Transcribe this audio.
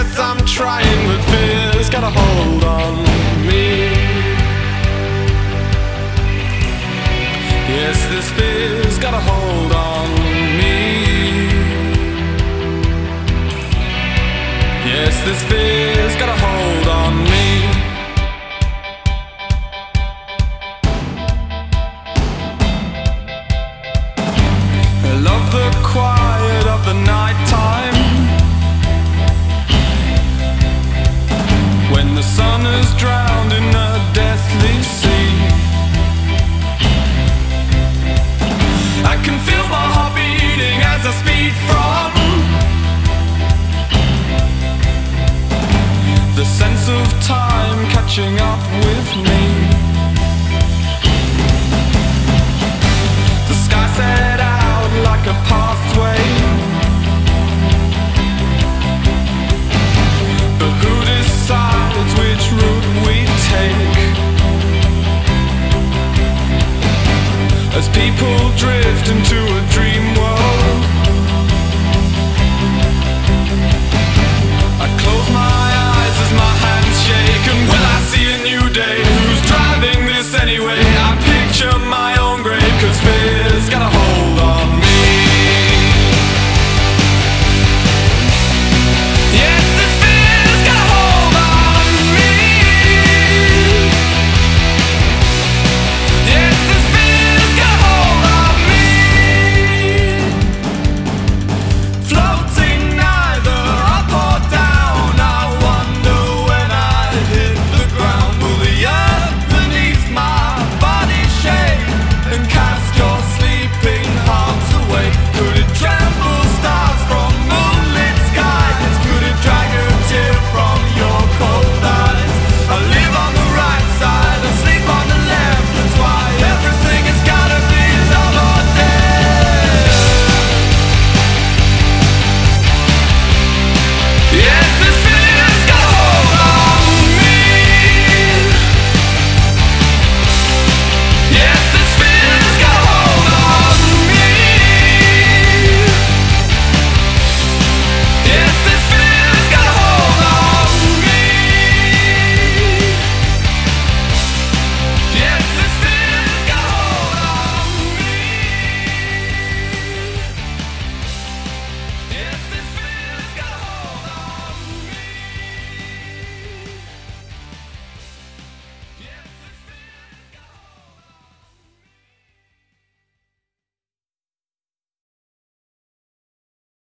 Yes, I'm trying, but fear's got a hold on me. Yes, this fear's got a hold on me. Yes, this fear's got a hold on me. I love the quiet of the night time, when the sun is drowned in a deathly sea. I can feel my heart beating as I speed from the sense of time catching up with me. The sky says